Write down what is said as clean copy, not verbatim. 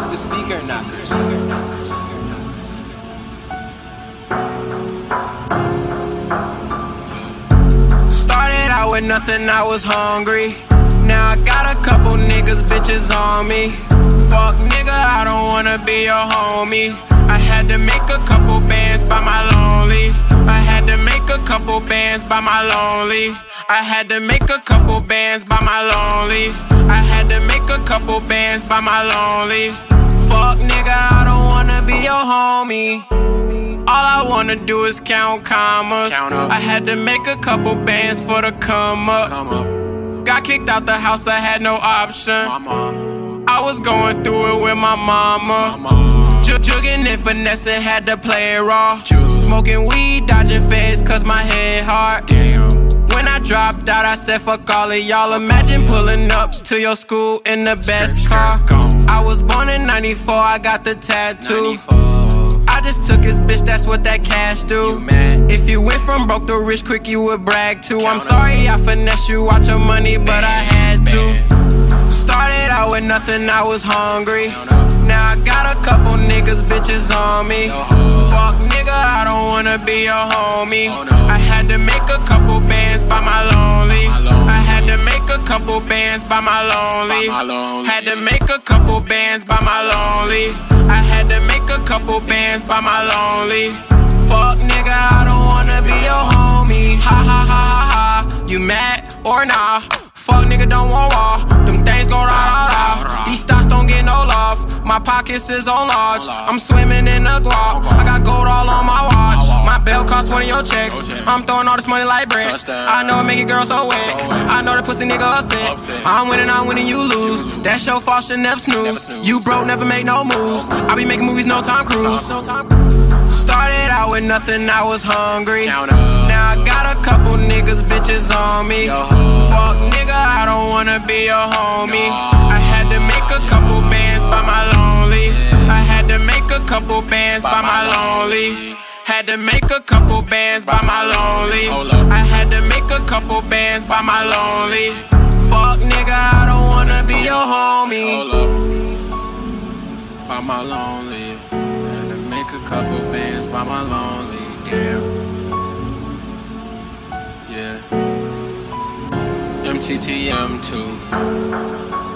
the Speaker Knockers. Started out with nothing, I was hungry. Now I got a couple niggas, bitches on me. Fuck nigga, I don't wanna be your homie. I had to make a couple bands by my lonely. I had to make a couple bands by my lonely. I had to make a couple bands by my lonely. I had to make a couple bands by my lonely. Fuck nigga, I don't wanna be your homie. All I wanna do is count commas. I had to make a couple bands for the come up. Got kicked out the house, I had no option. I was going through it with my mama. Jugging and finessing, had to play it raw. Smoking weed, dodging feds, cause my head hard. When I dropped out, I said fuck all of y'all. Imagine pulling up to your school in the best car. I was born in 94, I got the tattoo. I just took his bitch, that's what that cash do. If you went from broke to rich quick, you would brag too. I'm sorry I finesse you out your money, but I had to. Started out with nothing, I was hungry. Now I got a couple niggas, bitches on me. Fuck nigga, I don't wanna be your homie. I had to make a couple bands by my lonely. I had to make a couple bands by my lonely. Had to make a couple bands by my lonely. I had to make a couple bands by my lonely. Fuck nigga, I don't wanna be your homie. Ha ha ha ha ha. You mad or nah? Fuck nigga, don't want war. Them things go rah rah rah. These stocks don't get no love. My pockets is on large. I'm swimming in the guap. I got gold all on my watch. My belt costs one of your checks. I'm throwing all this money like bread. I know it make a girl so wet. I know that pussy nigga upset. I'm winning, you lose. That's your fault, should never snooze. You broke, never make no moves. I be making movies, no Tom Cruise. Started out with nothing, I was hungry. Now I got a couple niggas, bitches on me. Fuck nigga, I don't wanna be your homie. I had to make a couple bands by my lonely. I had to make a couple bands by my lonely. Had to make a couple bands by my lonely. I had to make a couple bands by my lonely. Fuck nigga, I don't wanna be your homie. By my lonely. Had to make a couple bands by my lonely. Damn. Yeah. MTTM2.